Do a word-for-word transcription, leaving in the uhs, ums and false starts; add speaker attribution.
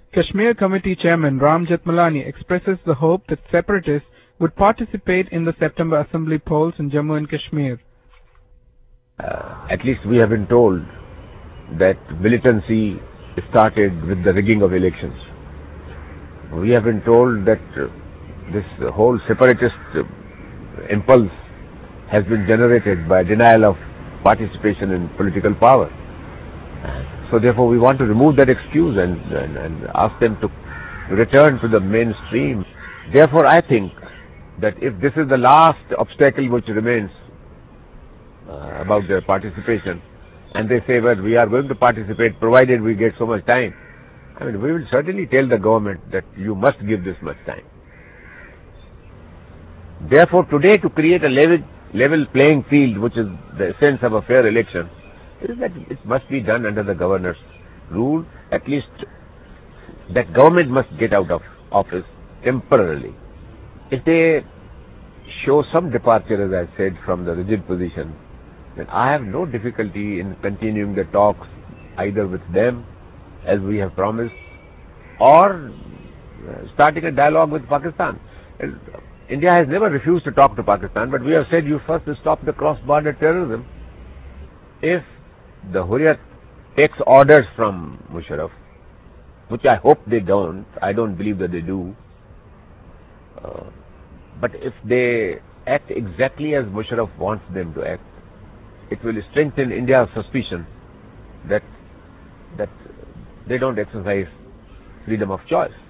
Speaker 1: Kashmir Committee Chairman Ram Jethmalani expresses the hope that separatists would participate in the September Assembly polls in Jammu and Kashmir.
Speaker 2: Uh, at least we have been told that militancy started with the rigging of elections. We have been told that uh, this whole separatist uh, impulse has been generated by denial of participation in political power. So therefore we want to remove that excuse and, and, and ask them to return to the mainstream. Therefore I think that if this is the last obstacle which remains uh, about their participation, and they say, well, we are going to participate provided we get so much time, I mean, we will certainly tell the government that you must give this much time. Therefore, today to create a level, level playing field, which is the essence of a fair election, is that it must be done under the governor's rule. At least that government must get out of office temporarily. If they show some departure, as I said, from the rigid position, then I have no difficulty in continuing the talks either with them, as we have promised, or starting a dialogue with Pakistan. India has never refused to talk to Pakistan, but we have said you first stop the cross-border terrorism. If the Hurriyat takes orders from Musharraf, which I hope they don't, I don't believe that they do, uh, but if they act exactly as Musharraf wants them to act, it will strengthen India's suspicion that that they don't exercise freedom of choice.